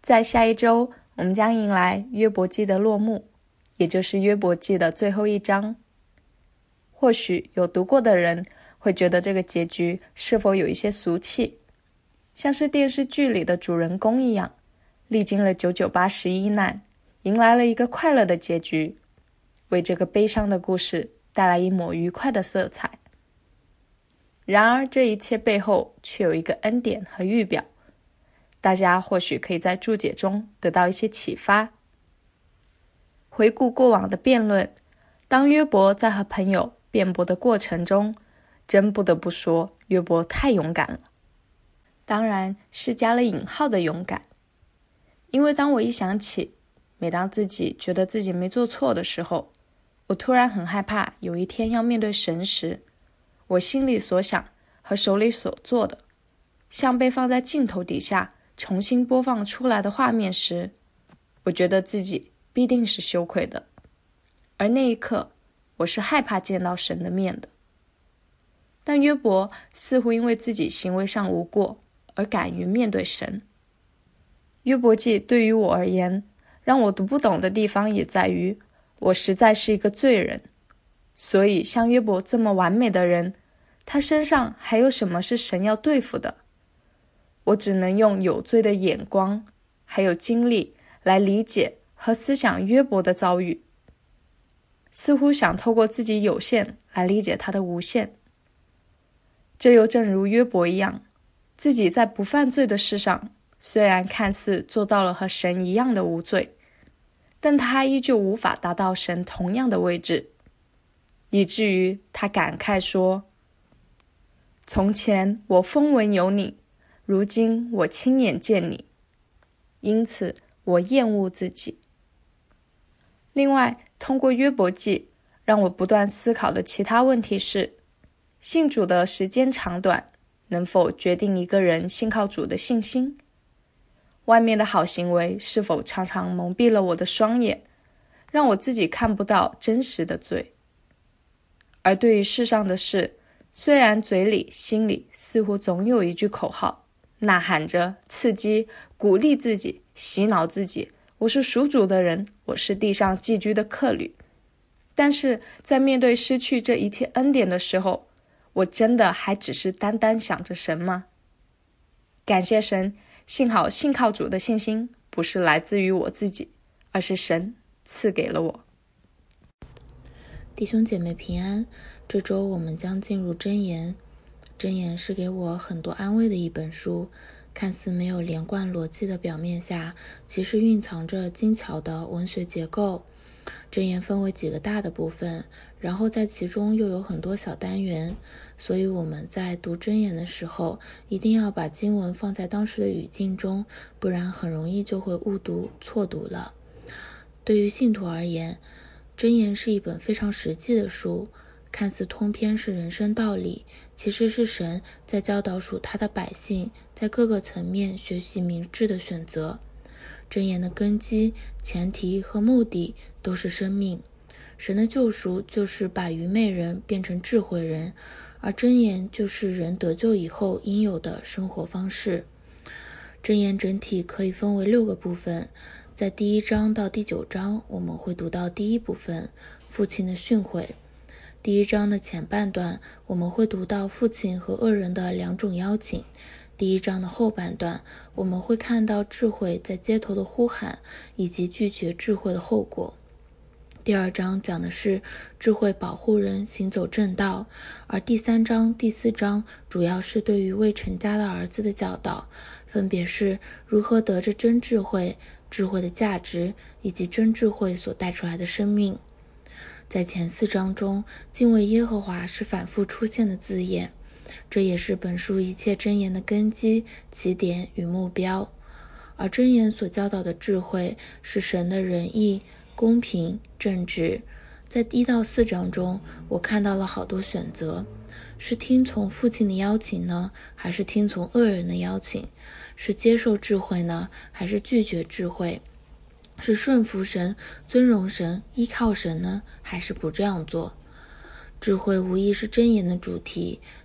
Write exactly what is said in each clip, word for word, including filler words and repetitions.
在下一周，我们将迎来约伯记的落幕，也就是约伯记的最后一章。或许有读过的人会觉得这个结局是否有一些俗气，像是电视剧里的主人公一样，历经了九九八十一难，迎来了一个快乐的结局，为这个悲伤的故事带来一抹愉快的色彩。然而这一切背后却有一个恩典和预表，大家或许可以在注解中得到一些启发。回顾过往的辩论，当约伯在和朋友辩驳的过程中，真不得不说约伯太勇敢了，当然是加了引号的勇敢。因为当我一想起每当自己觉得自己没做错的时候，我突然很害怕有一天要面对神时，我心里所想和手里所做的像被放在镜头底下重新播放出来的画面时，我觉得自己必定是羞愧的，而那一刻我是害怕见到神的面的。但约伯似乎因为自己行为上无过而敢于面对神。约伯记对于我而言，让我读不懂的地方也在于我实在是一个罪人，所以像约伯这么完美的人，他身上还有什么是神要对付的？我只能用有罪的眼光还有经历来理解和思想约伯的遭遇，似乎想透过自己有限来理解他的无限。这又正如约伯一样，自己在不犯罪的事上虽然看似做到了和神一样的无罪，但他依旧无法达到神同样的位置，以至于他感慨说，从前我风闻有你，如今我亲眼见你，因此我厌恶自己。另外，通过约伯记让我不断思考的其他问题是，信主的时间长短能否决定一个人信靠主的信心？外面的好行为是否常常蒙蔽了我的双眼，让我自己看不到真实的罪？而对于世上的事，虽然嘴里心里似乎总有一句口号，呐喊着刺激鼓励自己，洗脑自己，我是属主的人，我是地上寄居的客旅，但是在面对失去这一切恩典的时候，我真的还只是单单想着神吗？感谢神，幸好信靠主的信心不是来自于我自己，而是神赐给了我。 弟兄姐妹平安，这周我们将进入箴言。箴言是给我很多安慰的一本书，看似没有连贯逻辑的表面下，其实蕴藏着精巧的文学结构。箴言分为几个大的部分，然后在其中又有很多小单元，所以我们在读箴言的时候，一定要把经文放在当时的语境中，不然很容易就会误读错读了。对于信徒而言，箴言是一本非常实际的书，看似通篇是人生道理，其实是神在教导属他的百姓在各个层面学习明智的选择。箴言的根基、前提和目的都是生命。神的救赎就是把愚昧人变成智慧人，而箴言就是人得救以后应有的生活方式。箴言整体可以分为六个部分，在第一章到第九章，我们会读到第一部分，父亲的训诲。第一章的前半段，我们会读到父亲和恶人的两种邀请。第一章的后半段，我们会看到智慧在街头的呼喊，以及拒绝智慧的后果。第二章讲的是智慧保护人行走正道，而第三章、第四章主要是对于未成家的儿子的教导，分别是如何得着真智慧、智慧的价值，以及真智慧所带出来的生命。在前四章中，敬畏耶和华是反复出现的字眼，这也是本书一切箴言的根基、起点与目标。而箴言所教导的智慧是神的仁义、公平、正直。在一到四章中，我看到了好多选择，是听从父亲的邀请呢，还是听从恶人的邀请？是接受智慧呢，还是拒绝智慧？是顺服神、尊荣神、依靠神呢，还是不这样做？智慧无疑是箴言的主题，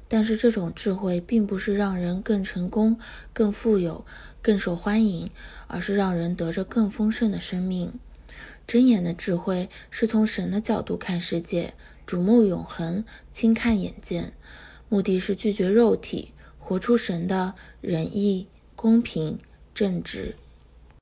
但是这种智慧并不是让人更成功、更富有、更受欢迎，而是让人得着更丰盛的生命。箴言的智慧是从神的角度看世界，瞩目永恒，轻看眼见，目的是拒绝肉体，活出神的仁义、公平、正直、